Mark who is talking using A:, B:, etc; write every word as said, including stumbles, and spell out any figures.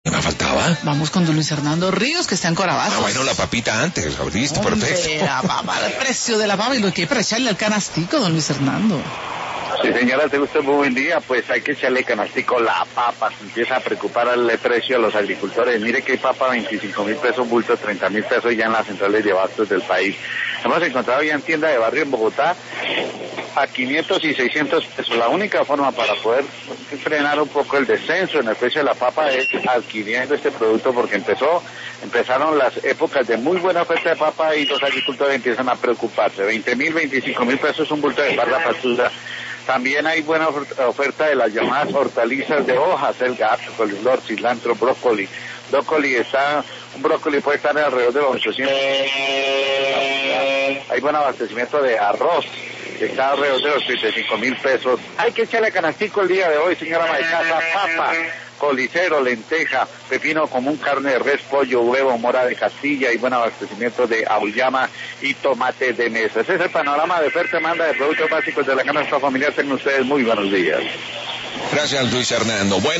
A: ¿Me faltaba?
B: Vamos con don Luis Hernando Ríos, que está en Corabazos.
A: Ah, bueno, la papita antes, listo, perfecto.
B: La papa, el precio de la papa y lo que hay para echarle al canastico, don Luis Hernando.
C: Sí, señora, te gusta, muy buen día. Pues hay que echarle canastico la papa. Se empieza a preocupar el precio a los agricultores. Mire que hay papa veinticinco mil pesos, bulto treinta mil pesos ya en las centrales de abastos del país. Hemos encontrado ya en tienda de barrio en Bogotá a quinientos y seiscientos pesos. La única forma para poder frenar un poco el descenso en el precio de la papa es adquiriendo este producto, porque empezó, empezaron las épocas de muy buena oferta de papa y los agricultores empiezan a preocuparse. veinte mil, veinticinco mil pesos un bulto de parra pastuda. También hay buena oferta de las llamadas hortalizas de hojas, el gato, coliflor, cilantro, brócoli. Brócoli está, un brócoli puede estar alrededor de los ochocientos. Hay buen abastecimiento de arroz, que está alrededor de los treinta y cinco mil pesos. Hay que echarle canastico el día de hoy, señora Maicasa, papa, colicero, lenteja, pepino común, carne de res, pollo, huevo, mora de Castilla y buen abastecimiento de auyama y tomate de mesa. Ese es el panorama de oferta y demanda de productos básicos de la canasta familiar. Tengan ustedes muy buenos días.
A: Gracias, Luis Hernando. Bueno.